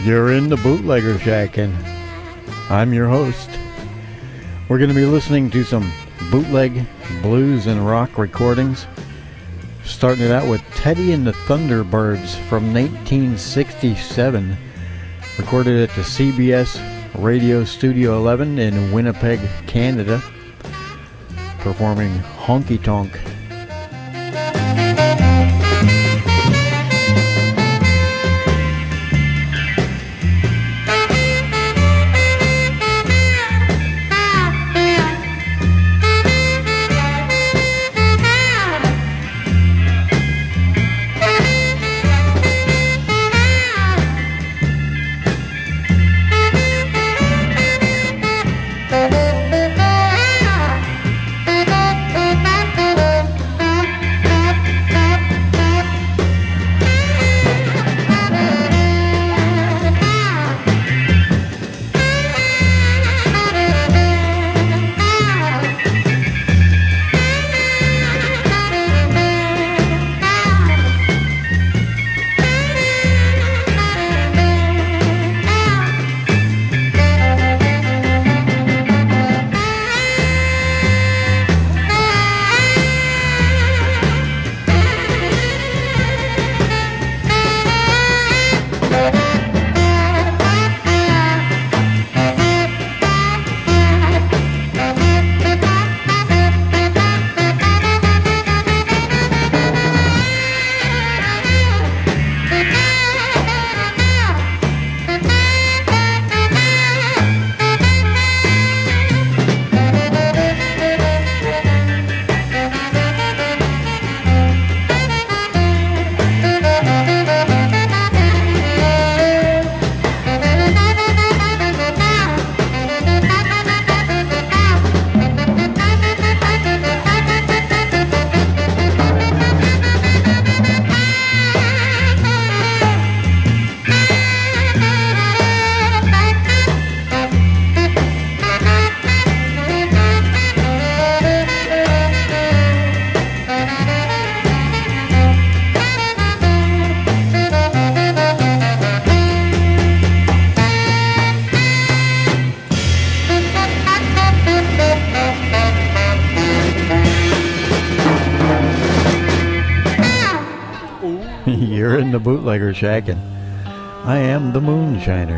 You're in the Bootlegger Shack, and I'm your host. We're going to be listening to some bootleg blues and rock recordings. Starting it out with Teddy and the Thunderbirds from 1967. Recorded at the CBS Radio Studio 11 in Winnipeg, Canada. Performing Honky Tonk. You're in the Bootlegger Shack, and I am the Moonshiner.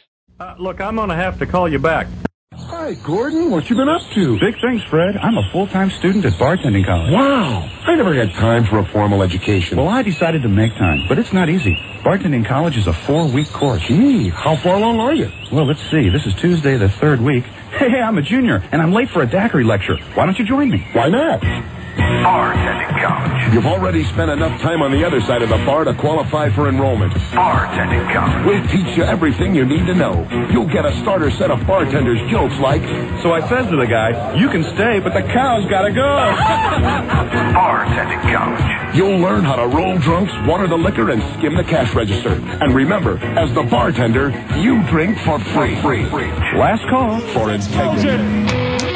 Look, I'm going to have to call you back. Hi, Gordon. What you been up to? Big things, Fred. I'm a full-time student at bartending college. Wow. I never had time for a formal education. Well, I decided to make time, but it's not easy. Bartending college is a 4-week course. Gee, how far along are you? Well, let's see. This is Tuesday, the 3rd week. Hey, I'm a junior, and I'm late for a daiquiri lecture. Why don't you join me? Why not? Bartending College. You've already spent enough time on the other side of the bar to qualify for enrollment. Bartending College. We'll teach you everything you need to know. You'll get a starter set of bartender's jokes like... So I says to the guy, you can stay, but the cow's gotta go. Bartending College. You'll learn how to roll drunks, water the liquor, and skim the cash register. And remember, as the bartender, you drink for free. Last call. For integrity.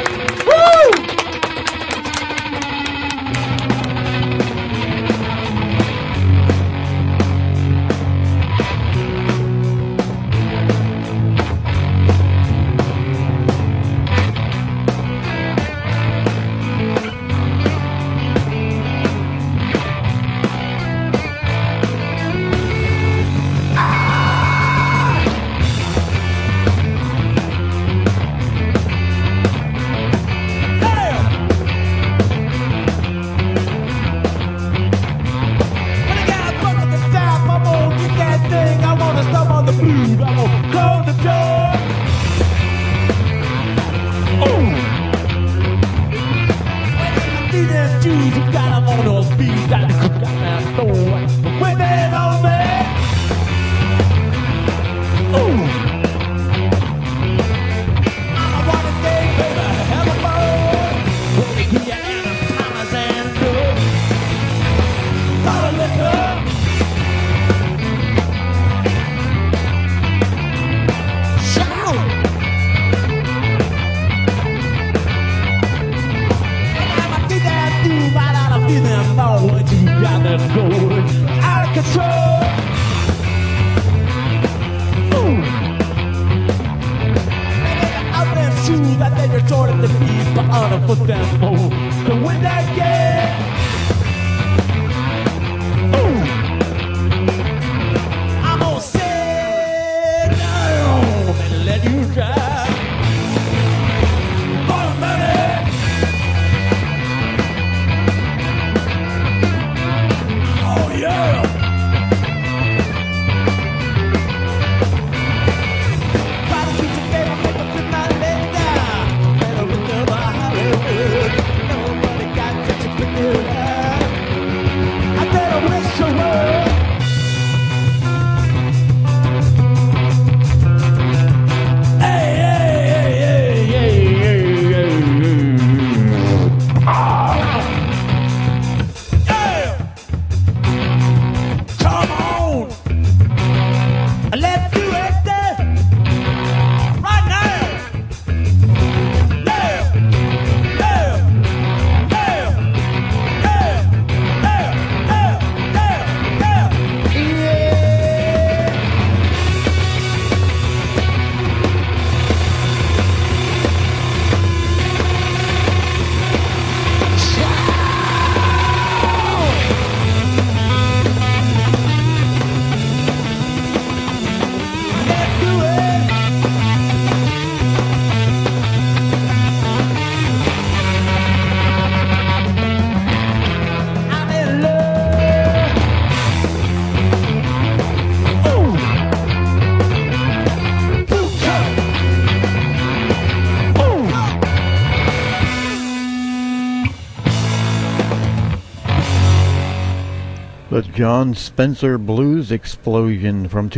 The John Spencer Blues Explosion from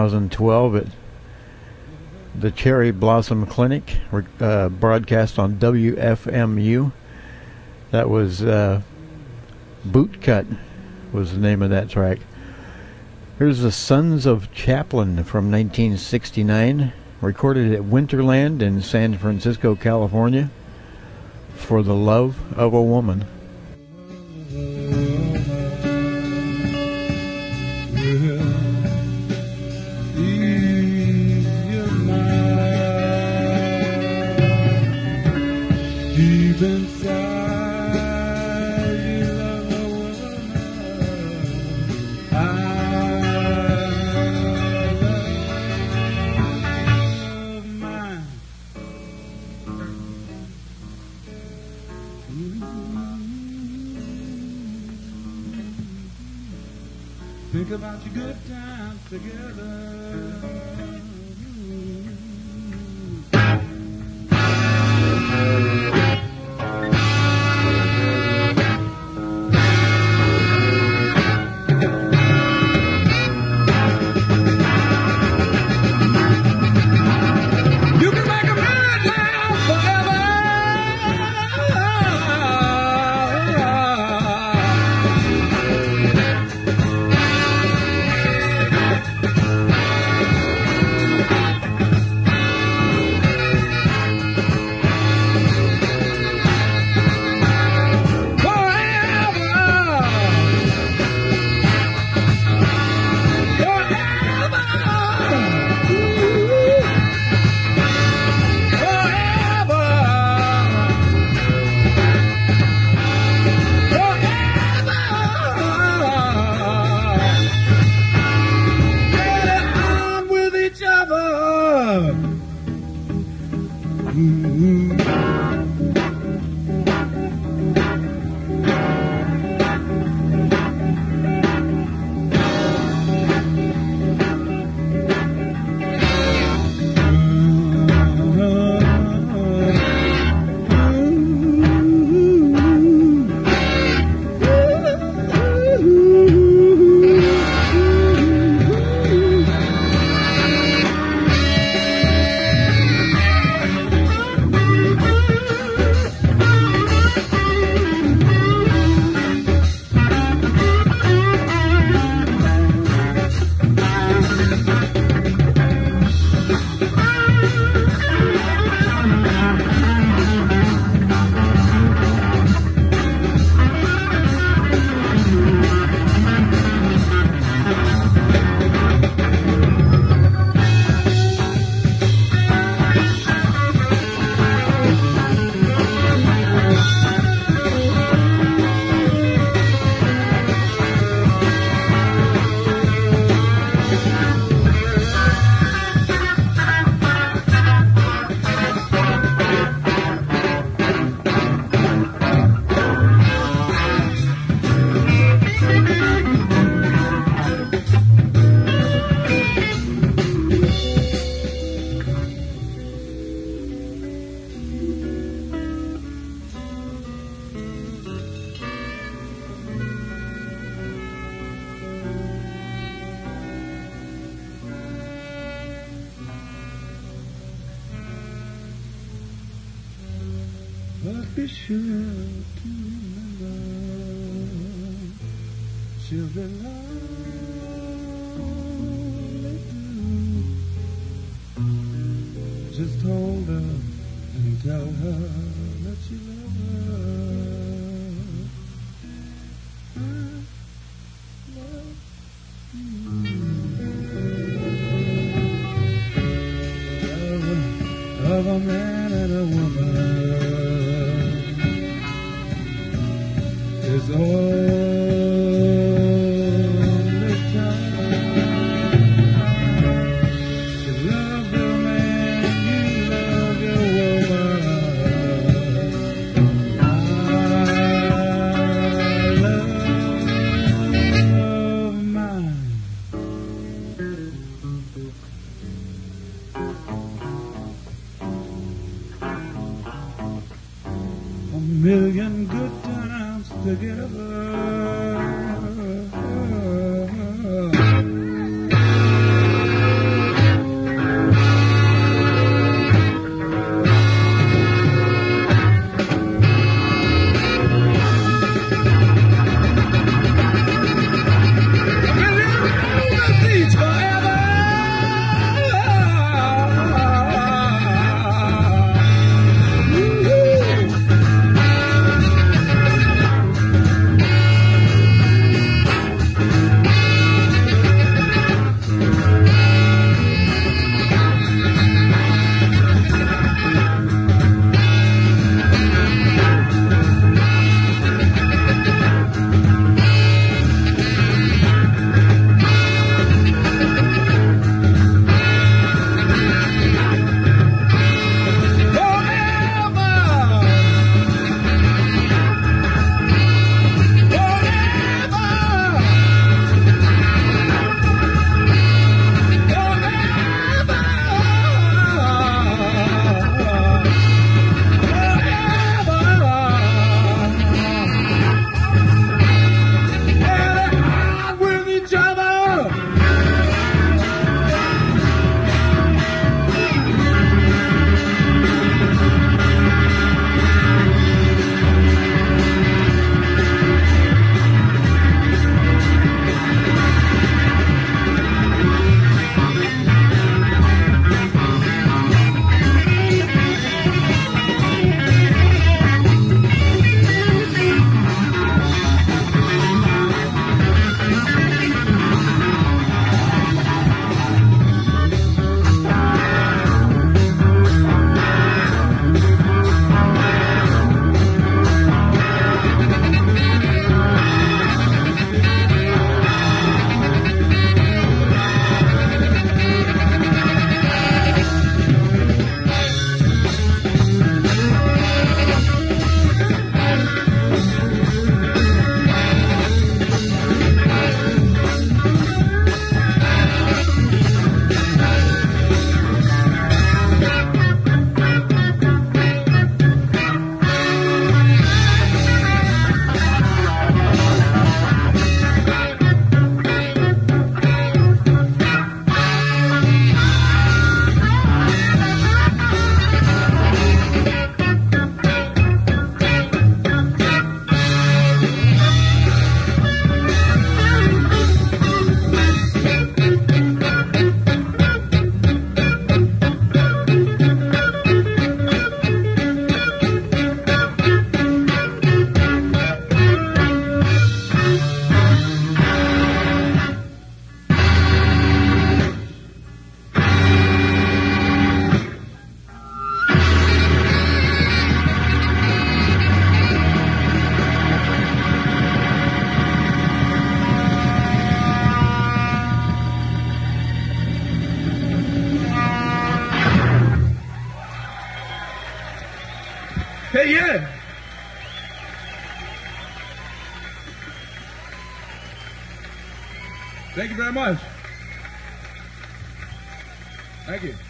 2012 at the Cherry Blossom Clinic, broadcast on WFMU. That was Bootcut was the name of that track. Here's the Sons of Chaplin from 1969, recorded at Winterland in San Francisco, California, For the Love of a Woman. about your good times together. But be sure to remember, children only do. Just hold her and tell her that you love her. I love you. Of a man and a woman is only time. You love your man, you love your woman. I love mine. A million good times together. Hey, yeah. Thank you very much. Thank you.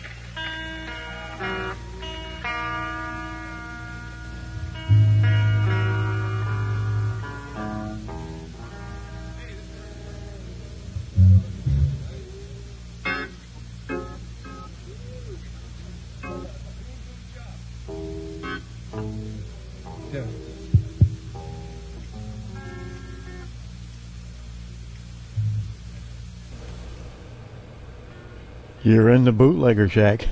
Yeah. You're in the bootlegger shack.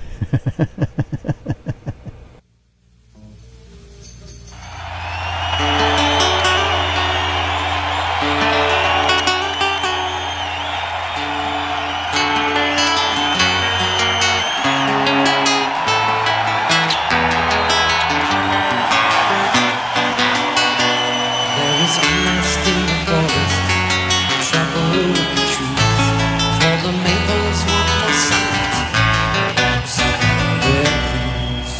There is unrest in the forest, trouble in the trees, for the maples want more sunlight, their leaves.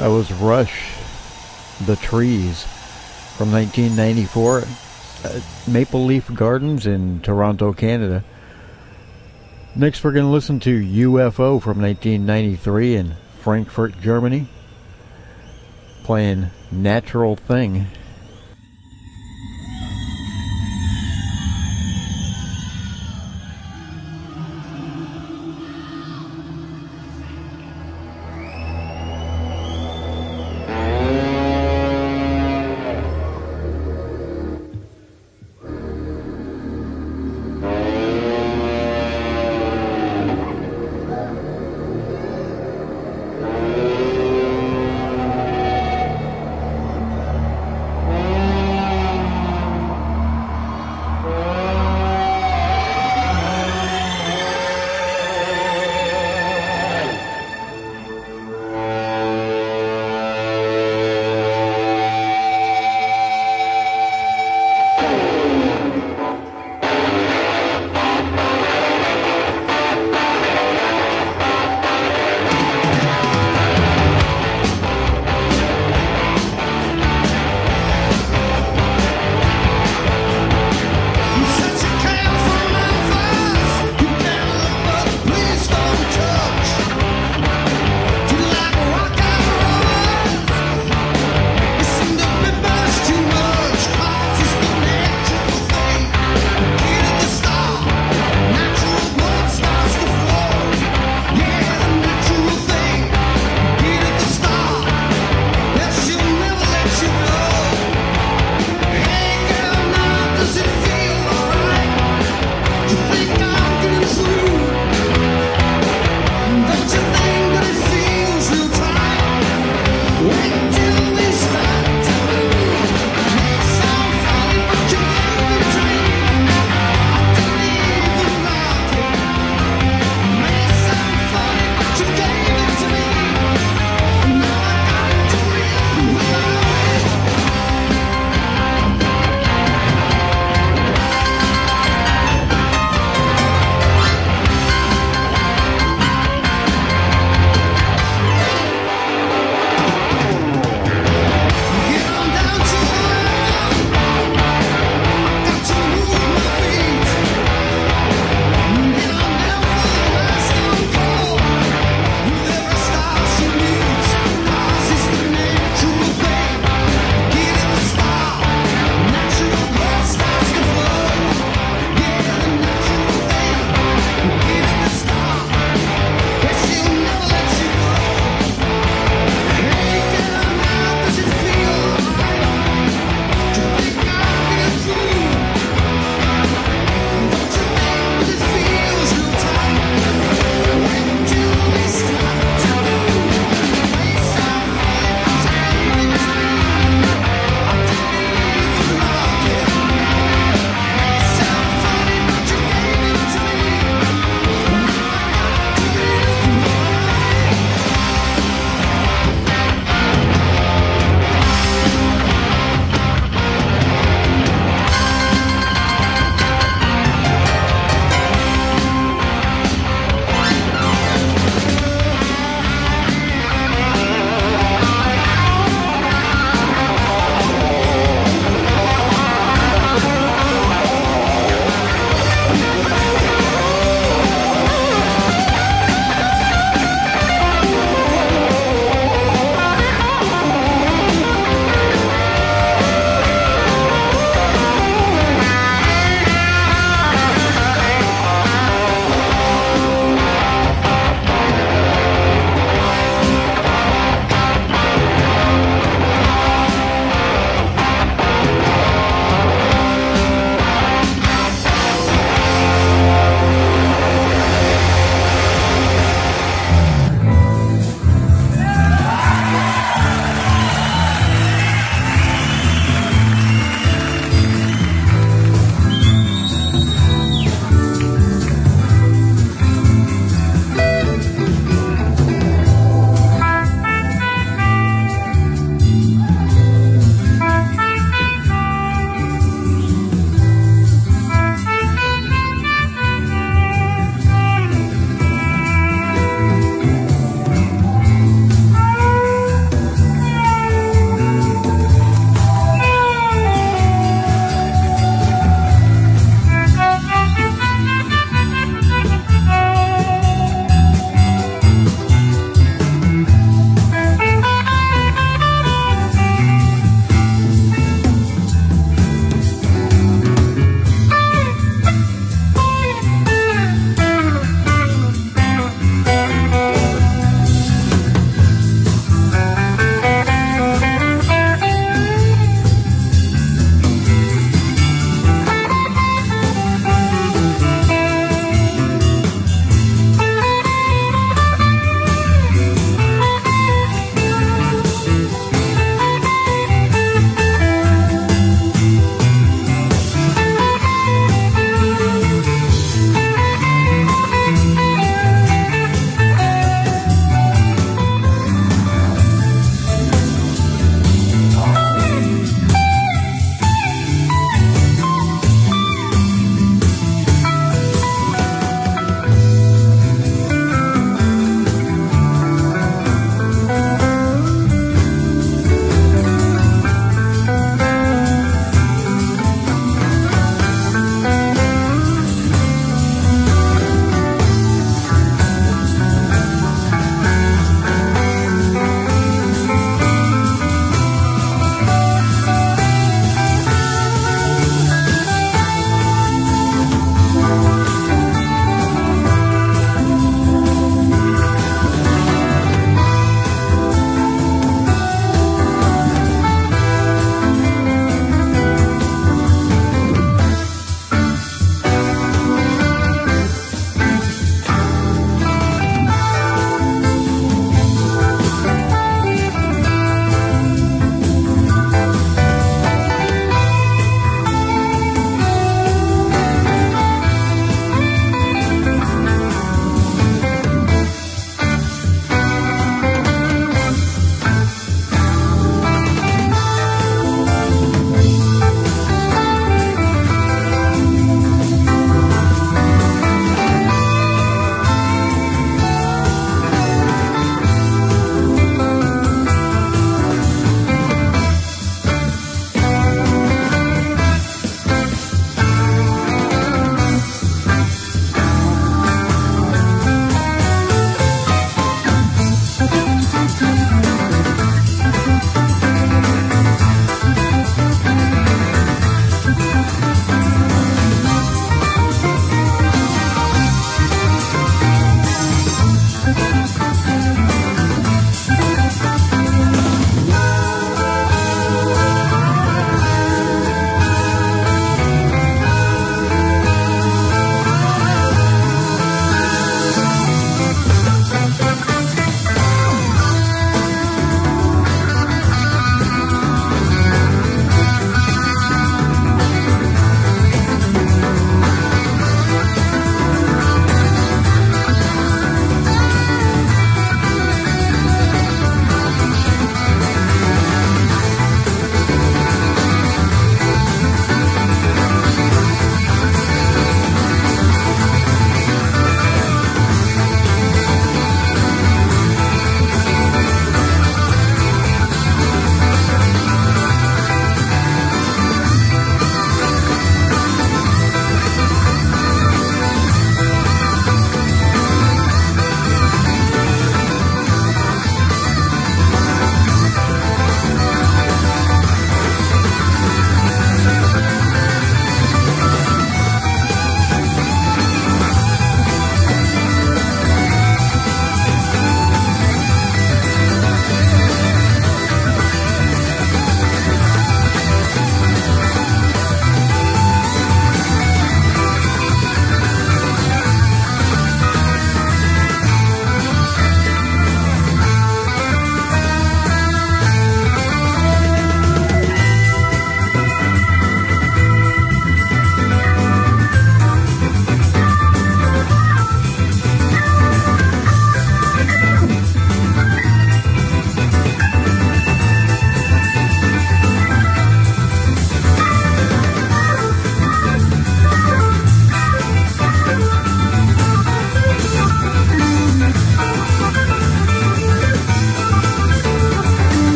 That was Rush, The Trees, from 1994 at Maple Leaf Gardens in Toronto, Canada. Next we're going to listen to UFO from 1993 in Frankfurt, Germany, playing Natural Thing.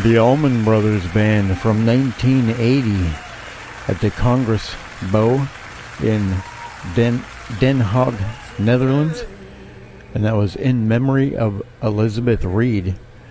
The Allman Brothers Band from 1980 at the Congress Bow in Den Haag, Netherlands. And that was in memory of Elizabeth Reed.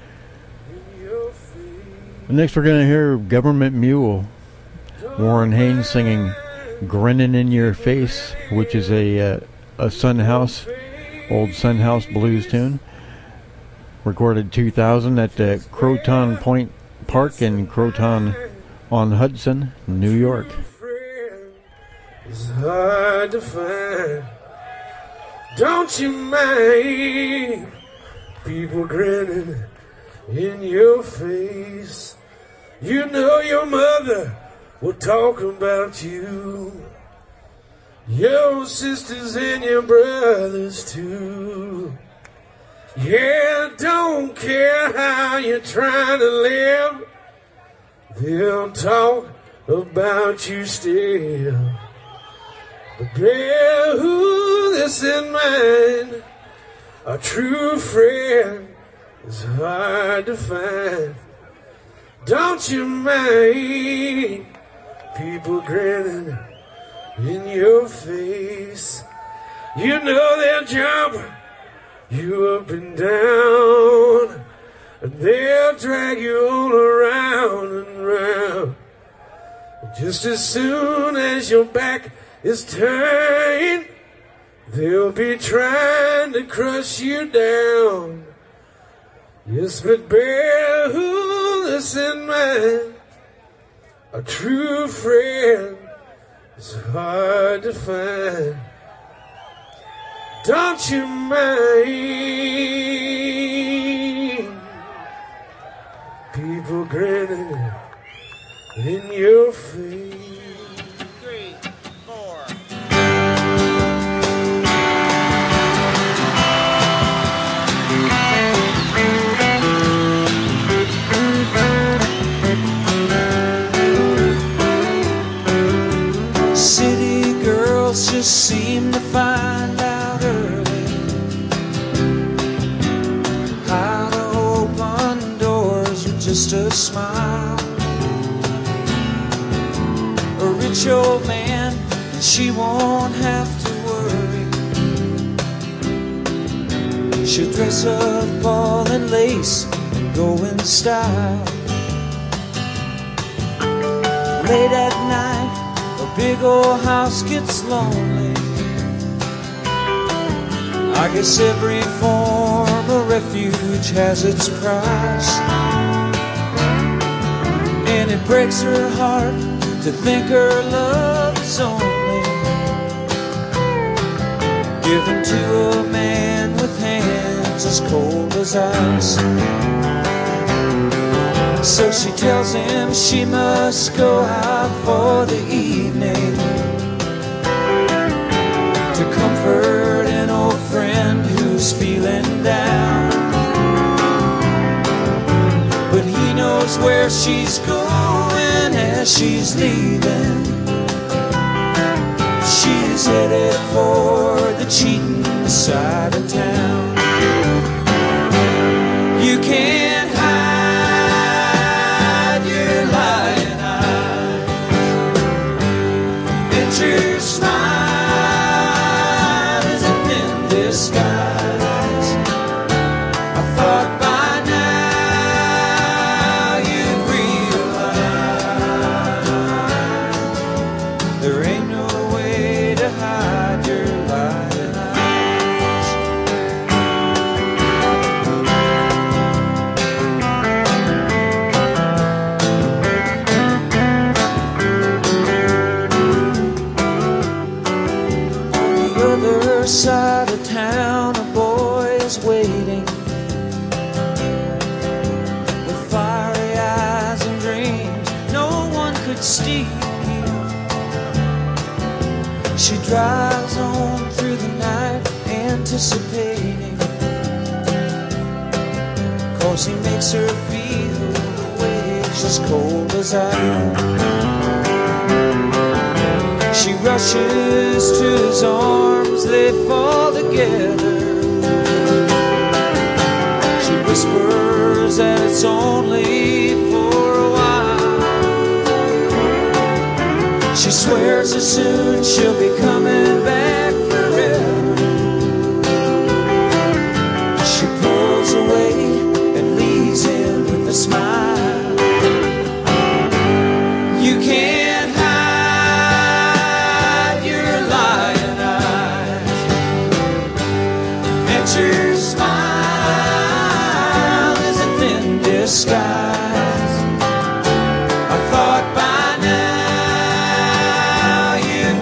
And next we're going to hear Government Mule, Warren Haynes singing Grinnin' in Your Face, which is a Sun House, old Sun House blues tune. Recorded 2000 at the Croton Point Park in Croton on Hudson, New York. It's hard to find. Don't you mind people grinning in your face? You know your mother will talk about you, your sisters and your brothers too. Yeah, don't care how you're trying to live, they'll talk about you still. But bear who this in mind, a true friend is hard to find. Don't you mind people grinning in your face? You know they'll jump you up and down, and they'll drag you all around and round. Just as soon as your back is turned, they'll be trying to crush you down. Yes, but bear who this in mind, a true friend is hard to find. Don't you mind people grinning in your face? 3, 4. City girls just seem to find out early how to open doors with just a smile. A rich old man, and she won't have to worry. She'll dress up all in lace and go in style. Late at night, a big old house gets lonely. I guess every form of refuge has its price, and it breaks her heart to think her love is only given to a man with hands as cold as ice. So she tells him she must go out for the evening to comfort an old friend who's feeling down. But he knows where she's going as she's leaving. She's headed for the cheating side of town. You can't hide your lying eyes, and your smile is a thin disguise. I thought by now you'd realize there ain't no way to hide your lying eyes. On the other side of town, a boy is waiting with fiery eyes and dreams no one could steal. She drives on through the night anticipating, 'cause he makes her feel the waves as cold as ice. She rushes to his arms, they fall together. She whispers that it's only for a while. She swears that soon she'll be coming back forever. She pulls away and leaves him with a smile. You can't hide your lying eyes, and your smile is a thin disguise. I thought by now you'd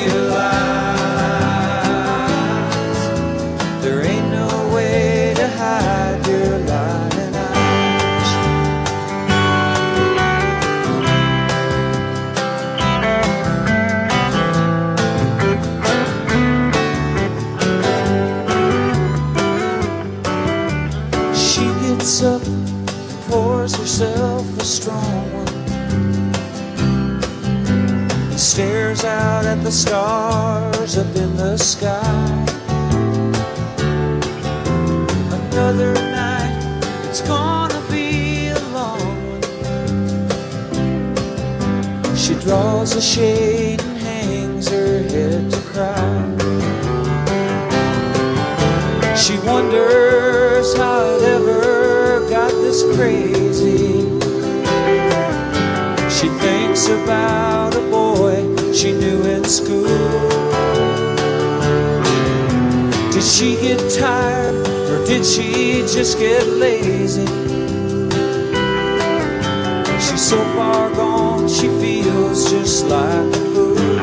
realize there ain't no way to hide your lying eyes. She gets up, pours herself a strong one, stares out at the stars up in the sky. Another night, it's gonna be a long one. She draws a shade and hangs her head to cry. She wonders how it ever got this crazy. She thinks about a boy she knew in school. Did she get tired or did she just get lazy? She's so far gone she feels just like a fool.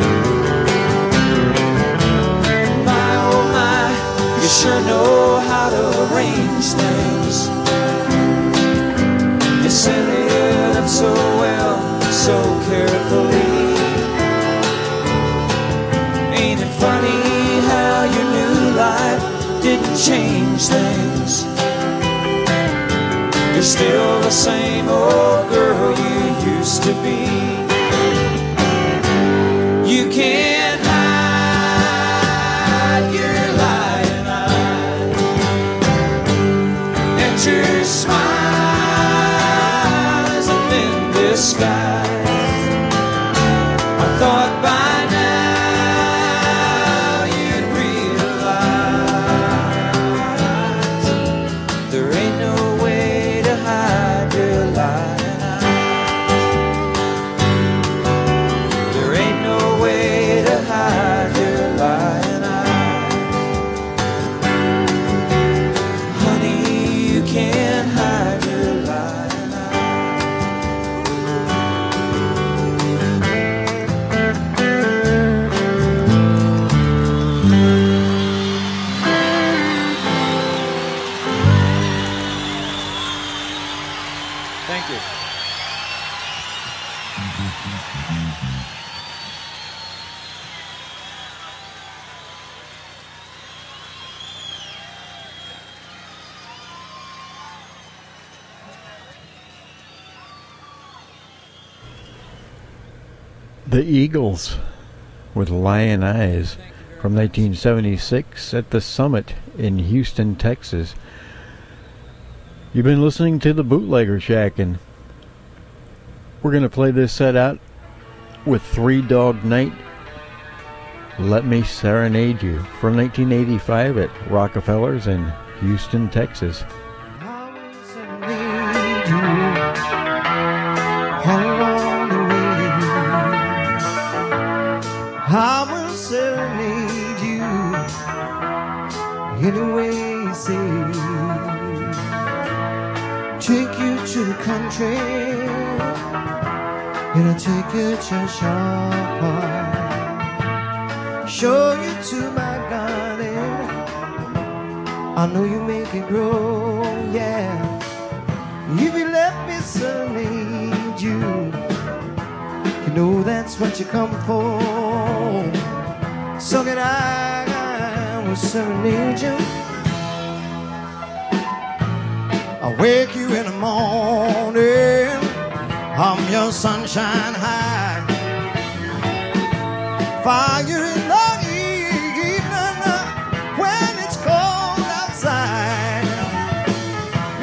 My oh my, you sure know how to arrange things. You set it up so well, so carefully. Ain't it funny how your new life didn't change things? You're still the same old girl you used to be. You can't hide your lying eyes, and your smile is a thin disguise. I thought by now you'd realize there ain't no way to hide your lying eyes. There ain't no way to hide your lying eyes. Honey, you can't hide your lying eyes. Thank you. The Eagles with Lion Eyes from 1976 at the Summit in Houston, Texas. You've been listening to the Bootlegger Shack, and we're going to play this set out with Three Dog Night, Let Me Serenade You from 1985 at Rockefeller's in Houston, Texas. I will serenade you all along the way. I will serenade you any way you say. Take you to the country and I'll take you to a sharp part. Show you to my garden, I know you make it grow, yeah. If you let me serenade you, you know that's what you come for. So that I will serenade you. I wake you in the morning, I'm your sunshine high. Fire in the evening when it's cold outside.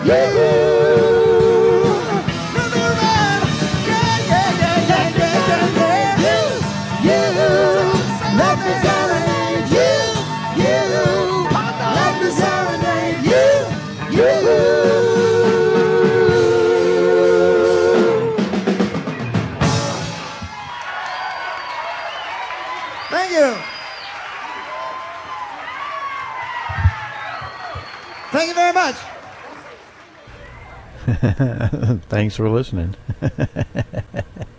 Thank you. Thank you very much. Thanks for listening.